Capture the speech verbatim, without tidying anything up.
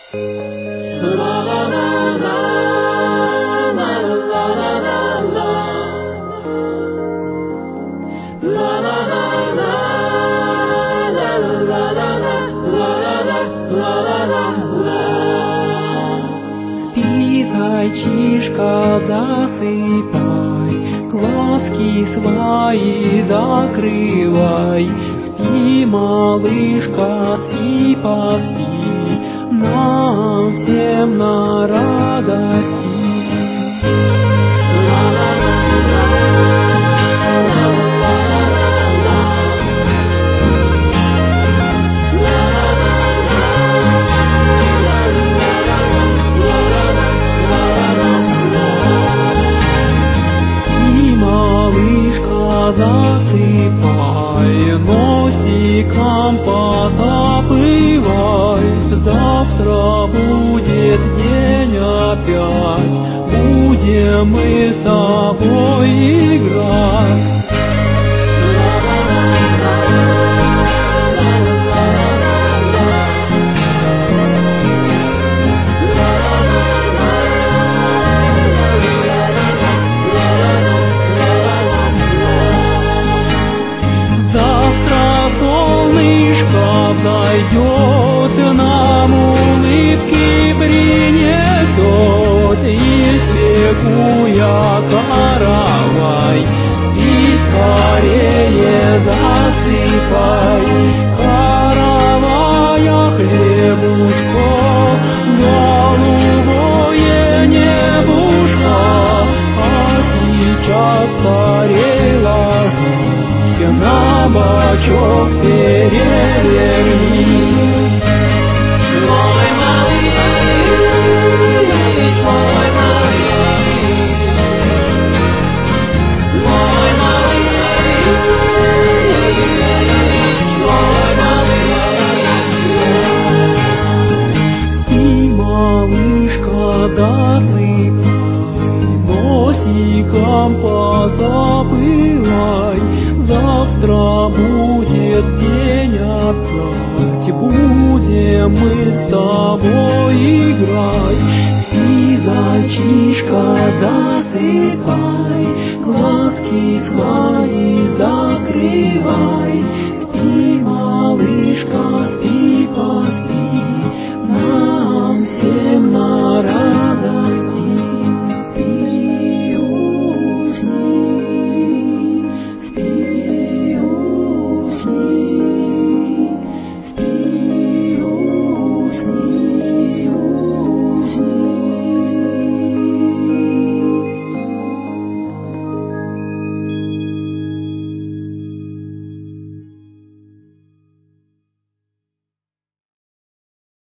Спи, зайчишка, засыпай, глазки свои закрывай. Спи, малышка, спи, поспи, нам всем на радости. Засыпай, носиком позабывай, завтра будет день опять, будем мы с тобой играть. Зайдет, нам улыбки принесет, если куя каравай, спи скорее, засыпай, каравая хлебушко, голубое небушко, а сейчас скорей ложусь на бочок переверни. Мой малыш, мой малыш, мой малыш, мой малыш. Спи, малышка, засыпай, носиком позабывай, завтра будет день опять, будем мы с тобой играть. Спи, зайчишка, засыпай, глазки свои закрывай.